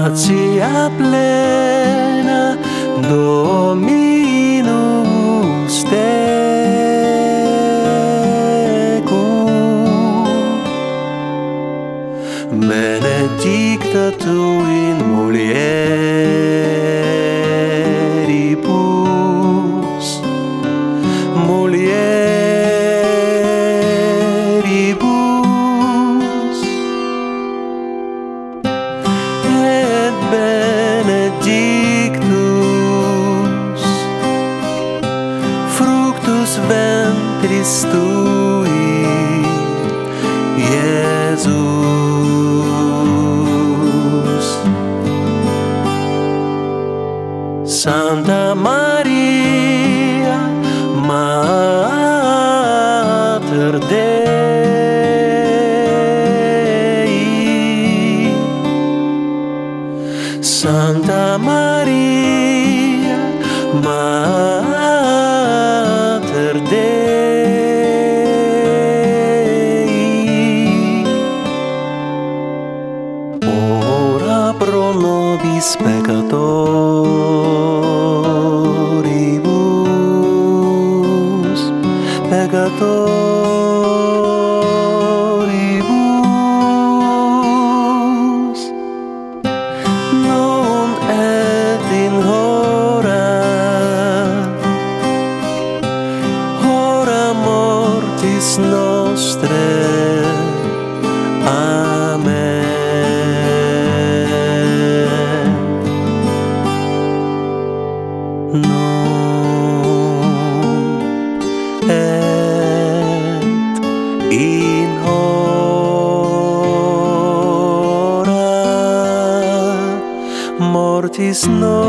Gratia plena Dominus tecum, benedicta tu in mulieribus, et benedictus fructus ventris tui, Iesus. Santa Maria, Mater Dei, Santa Maria, Mater Dei, ora pro nobis peccatoribus, peccatoribus, non et in hora mortis nostre. Amen. Nun et in hora mortis nostre.